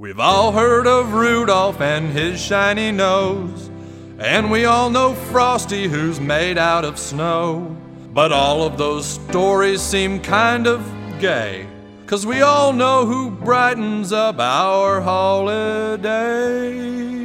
We've all heard of Rudolph and his shiny nose, and we all know Frosty who's made out of snow. But all of those stories seem kind of gay, 'cause we all know who brightens up our holiday.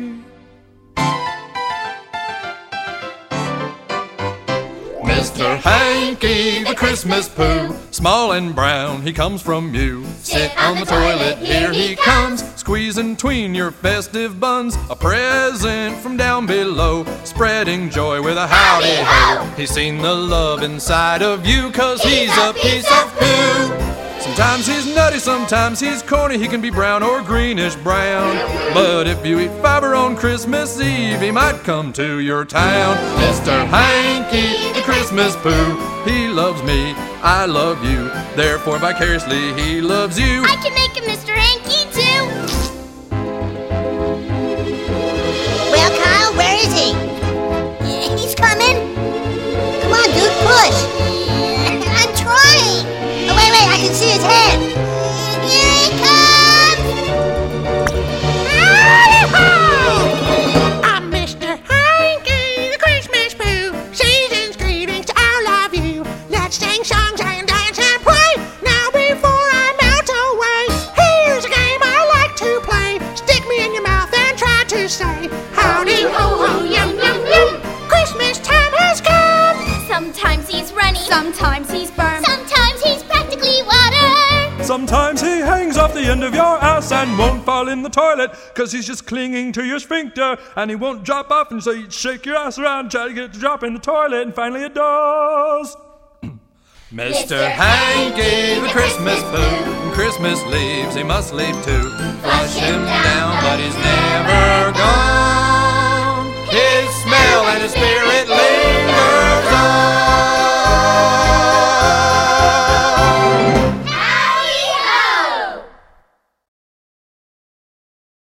Mr. Hanky, the Christmas Pooh, small and brown, he comes from you. Sit on the toilet, here he comes, squeezing tween your festive buns. A present from down below, spreading joy with a howdy ho. He's seen the love inside of you, 'cause he's a piece of poo. Sometimes he's nutty, sometimes he's corny, he can be brown or greenish brown. But if you eat fiber on Christmas Eve, he might come to your town. Mr. Hanky, the Christmas Pooh, he loves me, I love you, therefore vicariously he loves you. I can make him Mr. Hanky too. Well, Kyle, where is he? He's coming. Come on, dude, push. I'm trying. Oh, wait, I can see his head. Here he comes! I'm Mr. Hanky, the Christmas Pooh. Season's greetings to all of you. Let's sing songs and dance and play. Now before I melt away, here's a game I like to play. Stick me in your mouth and try to say, howdy ho ho, yum yum yum. Christmas time has come. Sometimes he's runny, sometimes he's firm, sometimes he's practically water. Sometimes he hangs off the end of your ass and won't fall in the toilet, 'cause he's just clinging to your sphincter, and he won't drop off, and so you shake your ass around, try to get it to drop in the toilet, and finally it does. Mr. Hanky, the Christmas Pooh, and Christmas leaves, he must leave too.